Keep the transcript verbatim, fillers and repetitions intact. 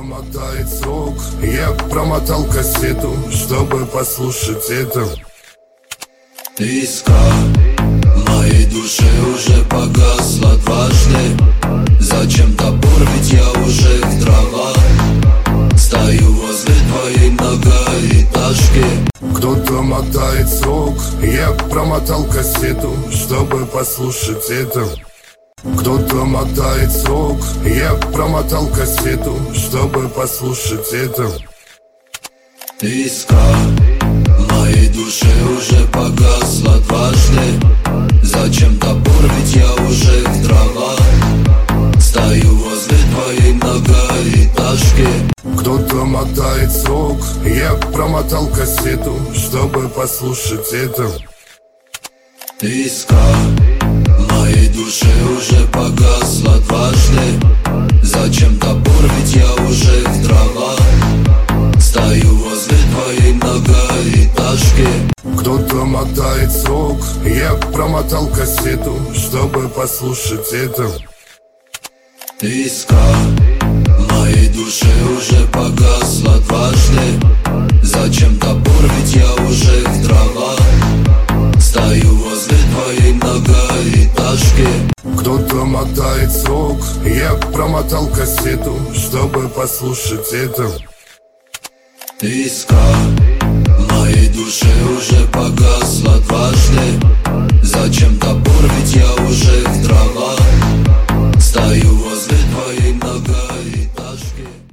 мотает срок. Я промотал кассету, чтобы послушать это. Искра в моей душе уже погасла дважды. Зачем топор, ведь я уже в травах. Стою возле твоей многоэтажки. Кто-то мотает срок. Я промотал кассету, чтобы послушать это. Кто-то мотает срок. Я промотал кассету, чтобы послушать это. Искра в моей душе уже погасла дважды. Зачем топор, ведь я уже в травах. Стою возле твоей многоэтажки. Кто-то мотает срок. Я промотал кассету, чтобы послушать это. Искра в моей душе уже погасла дважды. Зачем топор, ведь я уже в травах. Стою возле твоей многоэтажки. Кто-то мотает срок. Я промотал кассету, чтобы послушать это. Искра в моей душе уже погасла дважды. Зачем топор, ведь я уже в травах. Стою возле твоей многоэтажки. Кто-то мотает срок. Я промотал кассету, чтобы послушать это. Искра в моей душе уже погасла дважды. Зачем топор, ведь я